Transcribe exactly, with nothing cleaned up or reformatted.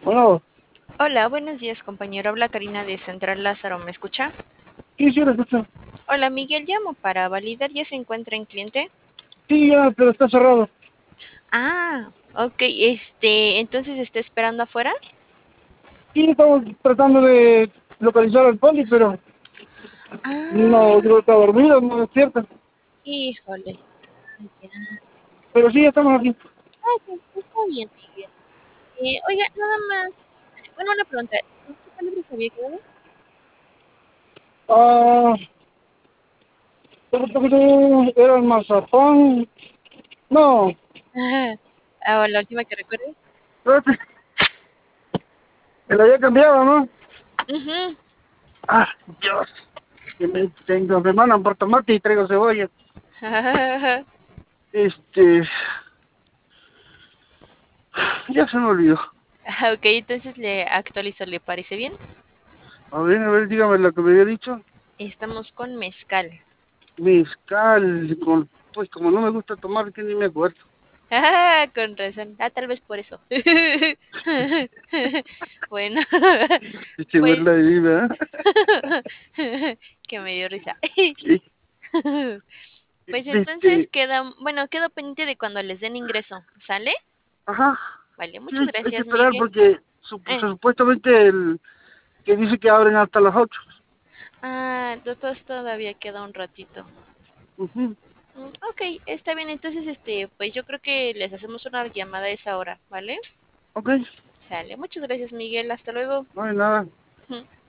Bueno, Hola, buenos días, compañero. Habla Karina de Central Lázaro. ¿Me escucha? sí, sí, lo escucho. Hola, Miguel. Llamo para validar. ¿Ya se encuentra en cliente? Sí, ya, pero está cerrado. Ah, ok. Este, entonces está esperando afuera. Sí, estamos tratando de localizar al poli, pero no, Ah, creo que está dormido, no despierta. híjole. Ya. Pero sí, estamos aquí. Ah, ok, está bien, Miguel. Eh, oiga, nada más. Bueno, una pregunta. ¿En qué palabra se había quedado? Ah, era el mazapán. No, Ah, la última que recuerde. espérate, me lo había cambiado, ¿no? Ujú. Ah, Dios. Que me tengo, me mandan por tomate y traigo cebolla. Este, ya se me olvidó. Ah, ok, entonces le actualizo. ¿Le parece bien? A ver, a ver, dígame lo que me había dicho. Estamos con mezcal. Mezcal, con, pues como no me gusta tomar, que ni me acuerdo. Ah, con razón. Ah, tal vez por eso. Bueno, Se pues burla de mí, ¿verdad? que me dio risa. Sí. Pues entonces Este, queda, bueno, quedo pendiente de cuando les den ingreso. ¿Sale? ajá, Vale, sí, muchas hay, hay que gracias, esperar Miguel. porque sup- Eh, supuestamente el que dice que abren hasta las ocho. ah, entonces todavía queda un ratito. Ujú. Mm, ok, está bien. Entonces, este, pues yo creo que les hacemos una llamada a esa hora, ¿vale? Ok, Sale. Muchas gracias, Miguel. Hasta luego. no hay nada.